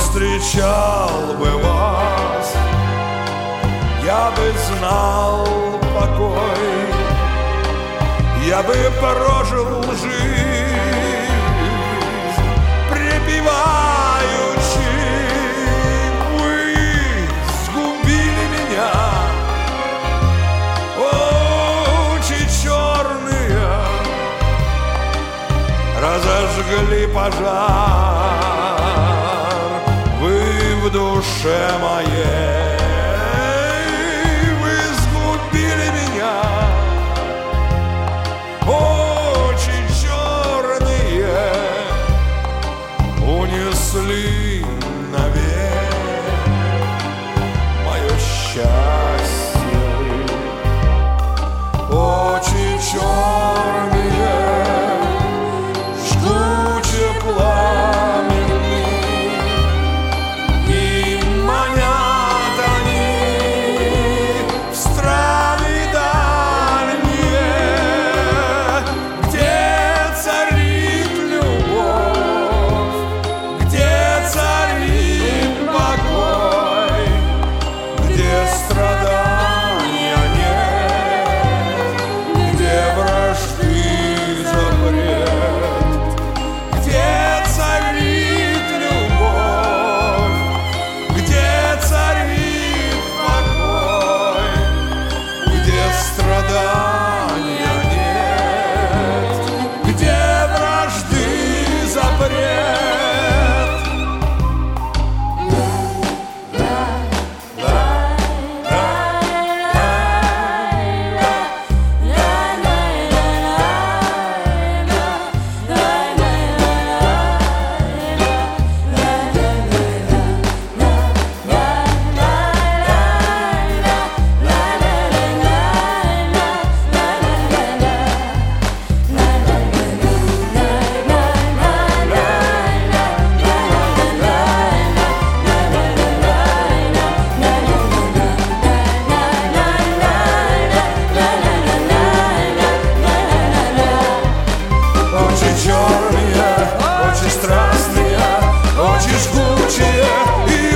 встречал бы вас, я бы знал покой, я бы прожил жизнь, припеваючи: вы сгубили меня, очи черные разожгли пожар, вы в душе моей, вы сгубили меня, очи черные унесли навек мое счастье, очи черные жгуче пламенны, и манят они в страны дальние, где царит любовь, где царит покой, где страдания нет, где вражды запрет, где царит любовь, где царит покой, где страдания нет, где вражды запрет. Очи черные, очи страстные, очи жгучие и